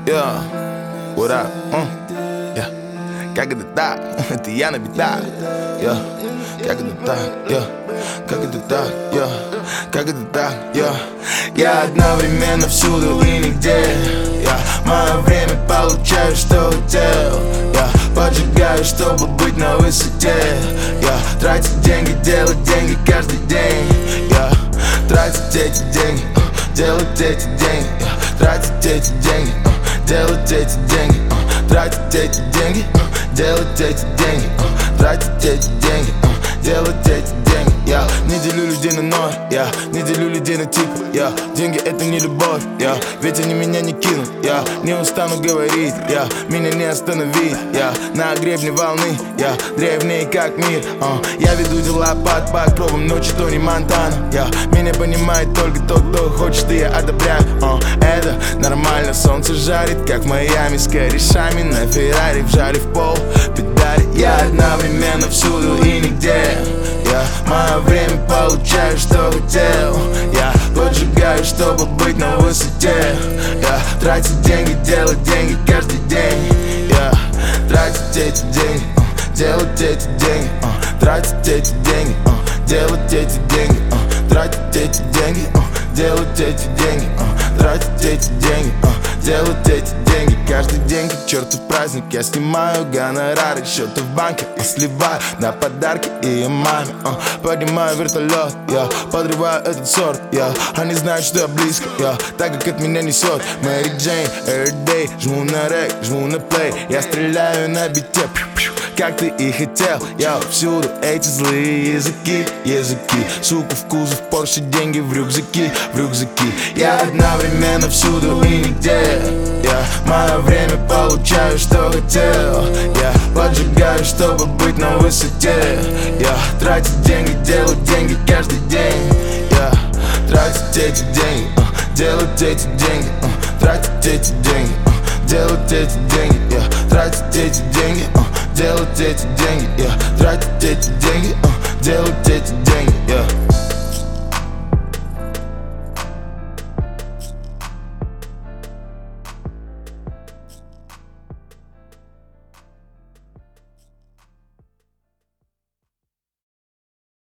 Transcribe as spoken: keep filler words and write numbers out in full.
Yeah, what up? Uh, yeah. Как это так? Это я на битах. Yeah. Как это так? Yeah. Как это так? Yeah. Как это так? Yeah. Я одновременно всюду и нигде. Yeah. Мое время получаю, что хотел. Я поджигаю, чтобы быть на высоте. Я тратить деньги, делать деньги каждый день. Я тратить эти деньги, делать эти деньги, тратить эти деньги, делать эти деньги, тратить эти деньги, делать эти деньги, тратить эти деньги, делать эти деньги. Я не делю людей на ноль, я не делю людей на типы. Я деньги это не любовь, я ведь они меня не кинут. Я не устану говорить, я меня не остановить. Я на гребне волны, я древний как мир. uh. Я веду дела под покровом ночи, то не Монтана. Я меня понимает только тот, кто хочет, и я одобряю. uh. Это нормально, солнце жарит, как в Майами, с корешами на Феррари, вжали в пол педали. Я одновременно всюду и нигде. Я мое время получаю, что хотел. Я поджигаю, чтобы быть на высоте. Я тратить деньги, делать деньги каждый день. Я тратить эти деньги, делать эти деньги, тратить эти деньги, делать эти деньги, тратить эти деньги, делать эти деньги, тратить эти деньги, делать эти деньги. Каждый день как чертов праздник. Я снимаю гонорары, счеты в банке и сливаю на подарки и маме. uh, Поднимаю вертолет, я подрываю этот сорт. я Они знают, что я близко, я так как от меня несет. Мэри Джейн, everyday, жму на рек, жму на плей. Я стреляю на бите, как ты и хотел. Я всюду эти злые языки, языки. Сука в кузов, Порше, деньги в рюкзаки, в рюкзаки. Я одновременно всюду и нигде. Я мое время получаю, что хотел. Я поджигаю, чтобы быть на высоте. Я тратить деньги, делать деньги каждый день. Я тратить эти деньги, делать эти деньги, тратить эти деньги, делать эти деньги. Я тратить эти деньги, делать эти деньги, я тратить эти деньги, делать эти деньги, я